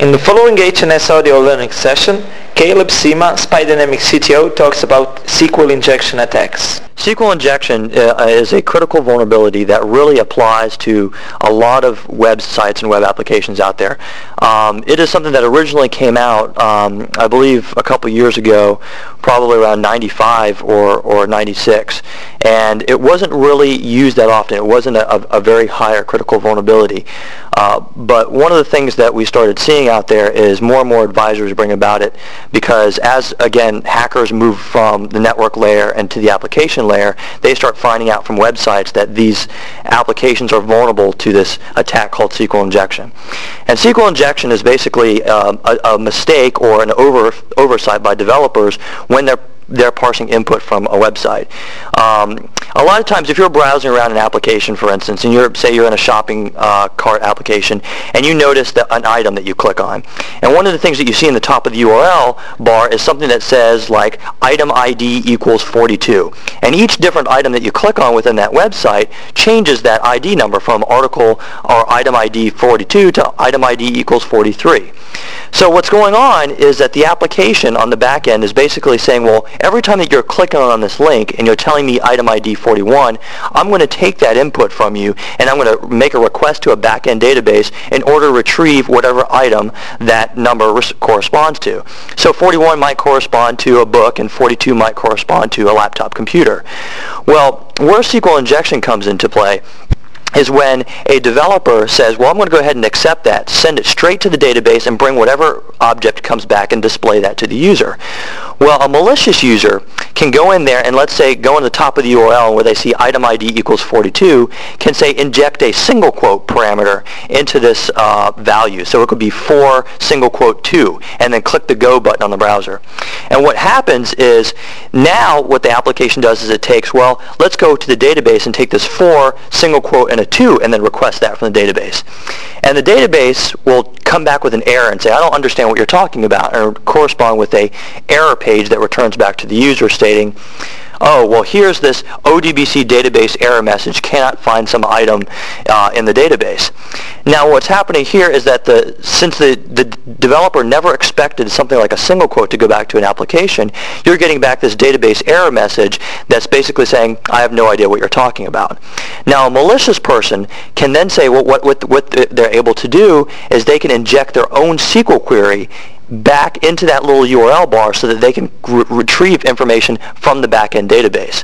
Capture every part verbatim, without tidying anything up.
In the following H N S audio learning session, Caleb Sima, SpyDynamics C T O, talks about S Q L injection attacks. S Q L injection uh, is a critical vulnerability that really applies to a lot of websites and web applications out there. Um, it is something that originally came out, um, I believe, a couple years ago, probably around ninety-five or, or ninety-six, and it wasn't really used that often. It wasn't a, a, a very high or critical vulnerability. Uh, but one of the things that we started seeing out there is more and more advisories bring about it, because as, again, hackers move from the network layer and to the application layer, they start finding out from websites that these applications are vulnerable to this attack called S Q L injection. And S Q L injection is basically um, a, a mistake or an over, oversight by developers when they're they're parsing input from a website. Um, a lot of times if you're browsing around an application, for instance, and you're, say you're in a shopping uh, cart application, and you notice that an item that you click on, and one of the things that you see in the top of the U R L bar is something that says like item I D equals forty-two. And each different item that you click on within that website changes that I D number from article or item I D forty-two to item I D equals forty-three. So what's going on is that the application on the back end is basically saying, well, every time that you're clicking on this link and you're telling me item I D forty-one, I'm going to take that input from you and I'm going to make a request to a back-end database in order to retrieve whatever item that number res- corresponds to. So forty-one might correspond to a book and forty-two might correspond to a laptop computer. Well, where S Q L injection comes into play is when a developer says, well, I'm going to go ahead and accept that, send it straight to the database, and bring whatever object comes back and display that to the user. Well, a malicious user can go in there and, let's say, go in the top of the U R L where they see item I D equals forty-two, can say inject a single quote parameter into this uh, value. So it could be for single quote two, and then click the go button on the browser. And what happens is now what the application does is it takes, well, let's go to the database and take this for single quote and a two and then request that from the database. And the database will come back with an error and say, I don't understand what you're talking about, or correspond with a error page that returns back to the user stating, oh, well, here's this O D B C database error message, cannot find some item uh, in the database. Now, what's happening here is that the since the, the developer never expected something like a single quote to go back to an application, you're getting back this database error message that's basically saying, I have no idea what you're talking about. Now, a malicious person can then say, well, what, what, what they're able to do is they can inject their own S Q L query back into that little U R L bar so that they can re- retrieve information from the back-end database.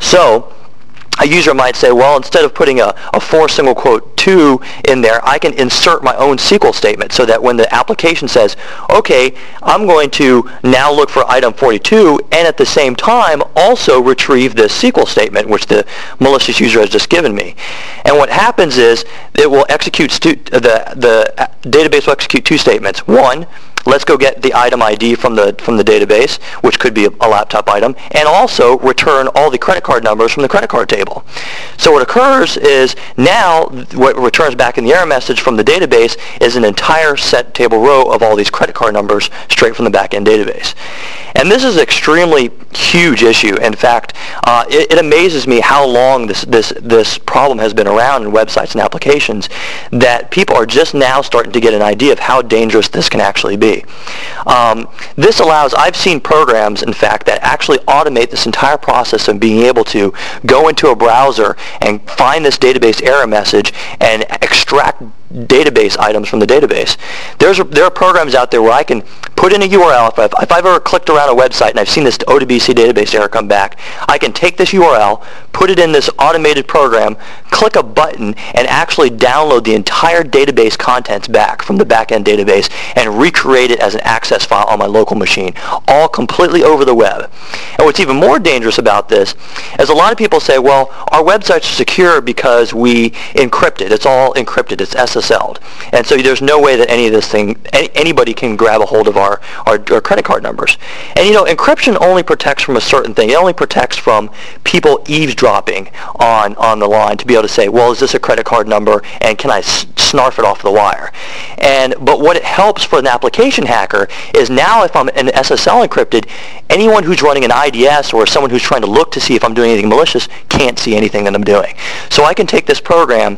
So a user might say, well, instead of putting a, a for single quote two in there, I can insert my own S Q L statement so that when the application says, okay, I'm going to now look for item forty-two, and at the same time also retrieve this S Q L statement which the malicious user has just given me. And what happens is it will execute stu- the, the database will execute two statements. One, let's go get the item I D from the from the database, which could be a, a laptop item, and also return all the credit card numbers from the credit card table. So what occurs is now what returns back in the error message from the database is an entire set table row of all these credit card numbers straight from the back-end database. And this is an extremely huge issue. In fact, uh, it, it amazes me how long this, this, this problem has been around in websites and applications that people are just now starting to get an idea of how dangerous this can actually be. Um, this allows, I've seen programs, in fact, that actually automate this entire process of being able to go into a browser and find this database error message and extract database items from the database. There's a, there are programs out there where I can put in a U R L. If I've, if I've ever clicked around a website and I've seen this O D B C database error come back, I can take this U R L, put it in this automated program, click a button, and actually download the entire database contents back from the back-end database and recreate it as an access file on my local machine, all completely over the web. And what's even more dangerous about this is a lot of people say, well, our websites are secure because we encrypt it. It's all encrypted. It's S S L'd. And so there's no way that any of this thing, any, anybody can grab a hold of our, our, our credit card numbers. And you know, encryption only protects from a certain thing. It only protects from people eavesdropping on, on the line to be able to say, well, is this a credit card number, and can I s- snarf it off the wire? And but what it helps for an application hacker is now if I'm an S S L encrypted, anyone who's running an I D S or someone who's trying to look to see if I'm doing anything malicious can't see anything that I'm doing. So I can take this program,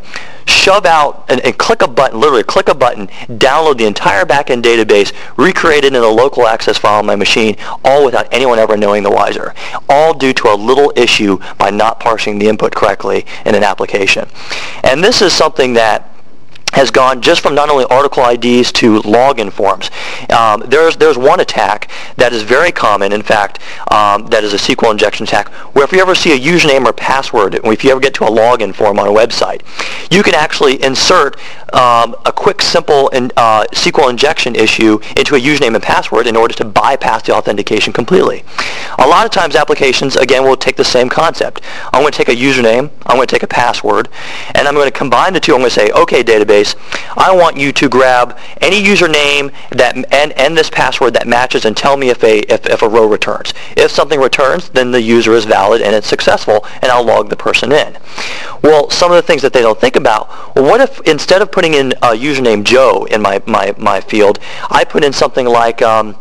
shove out and, and click a button, literally click a button, download the entire backend database, recreate it in a local access file on my machine, all without anyone ever knowing the wiser. All due to a little issue by not parsing the input correctly in an application. And this is something that has gone just from not only article I Ds to login forms. Um, there's there's one attack that is very common, in fact, um, that is a S Q L injection attack, where if you ever see a username or password, if you ever get to a login form on a website, you can actually insert um, a quick, simple in, uh, S Q L injection issue into a username and password in order to bypass the authentication completely. A lot of times applications, again, will take the same concept. I'm going to take a username, I'm going to take a password, and I'm going to combine the two. I'm going to say, okay, database, I want you to grab any username that and, and this password that matches and tell me if a if, if a row returns. If something returns, then the user is valid and it's successful, and I'll log the person in. Well, some of the things that they don't think about, well, what if instead of putting in a username Joe in my, my, my field, I put in something like um,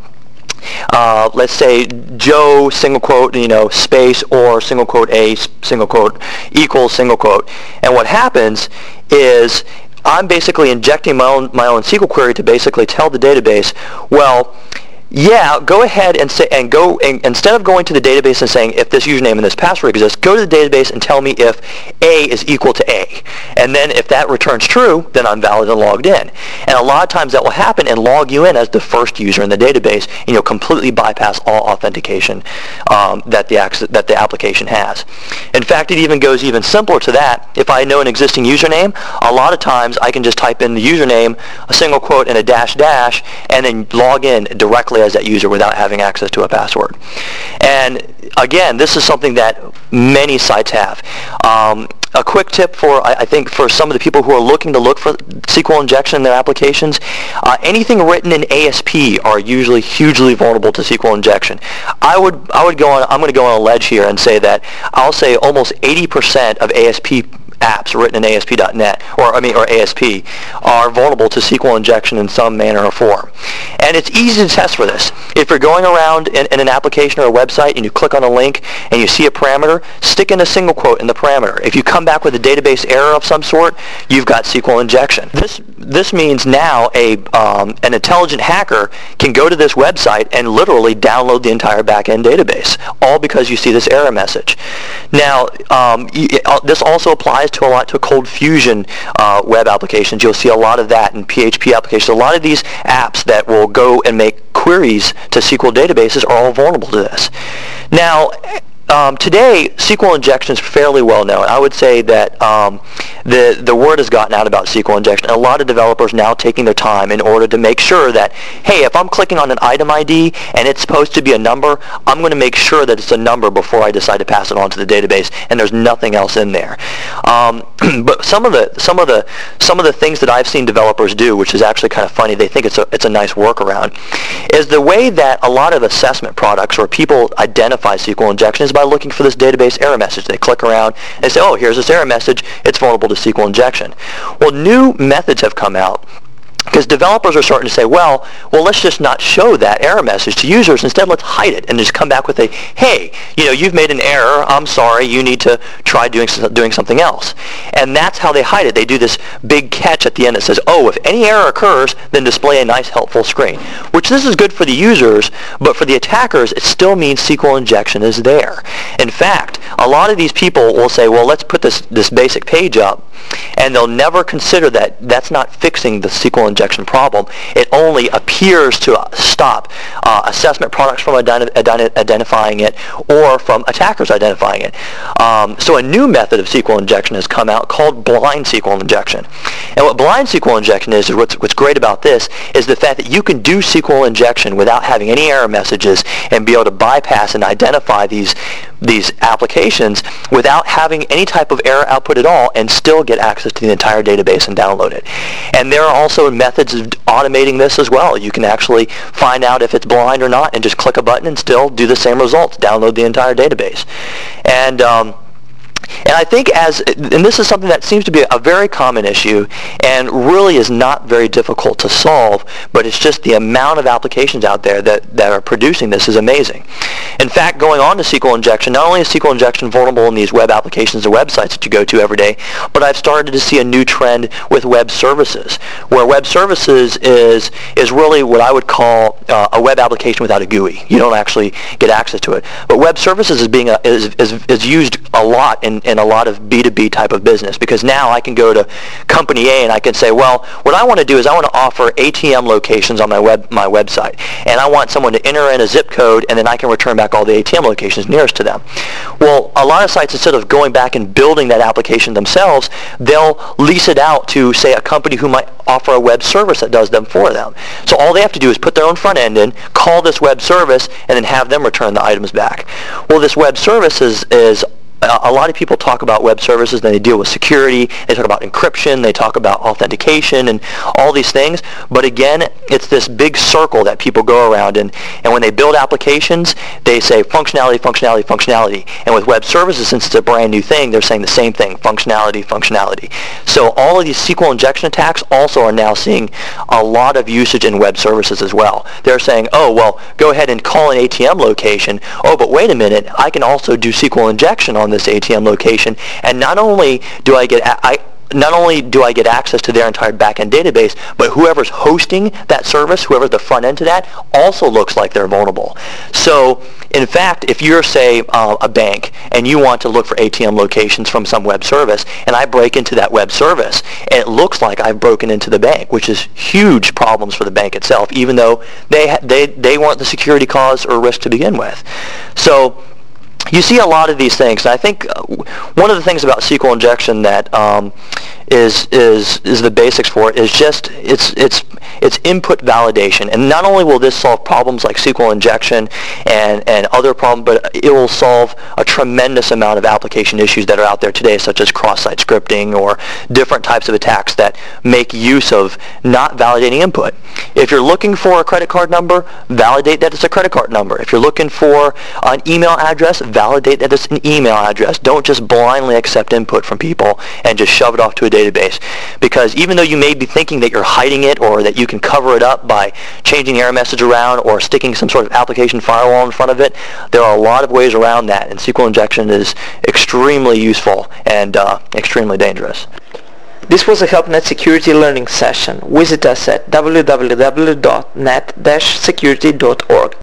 Uh, let's say Joe single quote, you know, space or single quote A single quote equals single quote. And what happens is I'm basically injecting my own my own S Q L query to basically tell the database, well, yeah, go ahead and say and go and instead of going to the database and saying if this username and this password exists, go to the database and tell me if A is equal to A. And then if that returns true, then I'm valid and logged in. And a lot of times that will happen and log you in as the first user in the database, and you'll completely bypass all authentication um, that the access, that the application has. In fact, it even goes even simpler to that. If I know an existing username, a lot of times I can just type in the username, a single quote, and a dash dash, and then log in directly as that user without having access to a password. And again, this is something that many sites have. Um, a quick tip for, I, I think, for some of the people who are looking to look for S Q L injection in their applications, uh, anything written in A S P are usually hugely vulnerable to S Q L injection. I would, I would go on, I'm going to go on a ledge here and say that I'll say almost eighty percent of A S P apps written in A S P dot net, or I mean, or A S P, are vulnerable to S Q L injection in some manner or form. And it's easy to test for this. If you're going around in, in an application or a website and you click on a link and you see a parameter, stick in a single quote in the parameter. If you come back with a database error of some sort, you've got S Q L injection. This this means now a um, an intelligent hacker can go to this website and literally download the entire backend database, all because you see this error message. Now, um, this also applies to a lot to Cold Fusion uh, web applications. You'll see a lot of that in P H P applications. A lot of these apps that will go and make queries to S Q L databases are all vulnerable to this. Now, Um, today, S Q L injection is fairly well known. I would say that um, the the word has gotten out about S Q L injection. And a lot of developers now taking their time in order to make sure that, hey, if I'm clicking on an item I D and it's supposed to be a number, I'm going to make sure that it's a number before I decide to pass it on to the database, and there's nothing else in there. Um, but some of the some of the some of the things that I've seen developers do, which is actually kind of funny, they think it's a it's a nice workaround, is the way that a lot of assessment products or people identify S Q L injection is by looking for this database error message. They click around and say, oh, here's this error message. It's vulnerable to S Q L injection. Well, new methods have come out because developers are starting to say, well, well, let's just not show that error message to users. Instead, let's hide it and just come back with a, hey, you know, you've made an error. I'm sorry. You need to try doing doing something else. And that's how they hide it. They do this big catch at the end that says, oh, if any error occurs, then display a nice, helpful screen. Which this is good for the users, but for the attackers, it still means S Q L injection is there. In fact, a lot of these people will say, well, let's put this, this basic page up, and they'll never consider that that's not fixing the S Q L injection problem. It only appears to stop uh, assessment products from identi identi identifying it or from attackers identifying it. Um, so a new method of S Q L injection has come out called blind S Q L injection. And what blind S Q L injection is, is what's, what's great about this, is the fact that you can do S Q L injection without having any error messages and be able to bypass and identify these these applications without having any type of error output at all and still get access to the entire database and download it. And there are also methods of automating this as well. You can actually find out if it's blind or not and just click a button and still do the same results, download the entire database. And um, And I think as, and this is something that seems to be a very common issue and really is not very difficult to solve, but it's just the amount of applications out there that, that are producing this is amazing. In fact, going on to S Q L injection, not only is S Q L injection vulnerable in these web applications and websites that you go to every day, but I've started to see a new trend with web services, where web services is is really what I would call uh, a web application without a G U I. You don't actually get access to it. But web services is being a, is, is is used a lot in, in a lot of B two B type of business, because now I can go to company A and I can say, well, what I want to do is I want to offer A T M locations on my web my website, and I want someone to enter in a zip code, and then I can return back all the A T M locations nearest to them. Well, a lot of sites, instead of going back and building that application themselves, they'll lease it out to, say, a company who might offer a web service that does them for them. So all they have to do is put their own front end in, call this web service, and then have them return the items back. Well, this web service is, is a lot of people talk about web services, and they deal with security, they talk about encryption, they talk about authentication and all these things, but again, it's this big circle that people go around, and, and when they build applications, they say functionality, functionality, functionality, and with web services, since it's a brand new thing, they're saying the same thing, functionality, functionality. So all of these S Q L injection attacks also are now seeing a lot of usage in web services as well. They're saying, oh, well, go ahead and call an A T M location, oh, but wait a minute, I can also do S Q L injection on this A T M location, and not only do I get I not only do I get access to their entire backend database, but whoever's hosting that service, whoever's the front end to that, also looks like they're vulnerable. So in fact, if you're, say, uh, a bank and you want to look for A T M locations from some web service, and I break into that web service, and it looks like I've broken into the bank, which is huge problems for the bank itself, even though they ha- they they weren't the security cause or risk to begin with. So you see a lot of these things, and I think uh, one of the things about S Q L injection that um, is is is the basics for it is just it's it's it's input validation. And not only will this solve problems like S Q L injection and and other problems, but it will solve a tremendous amount of application issues that are out there today, such as cross-site scripting or different types of attacks that make use of not validating input. If you're looking for a credit card number, validate that it's a credit card number. If you're looking for an email address, validate that it's an email address. Don't just blindly accept input from people and just shove it off to a database. Because even though you may be thinking that you're hiding it or that you can cover it up by changing error message around or sticking some sort of application firewall in front of it, there are a lot of ways around that, and S Q L injection is extremely useful and uh, extremely dangerous. This was a HelpNet Security Learning session. Visit us at w w w dot net dash security dot org.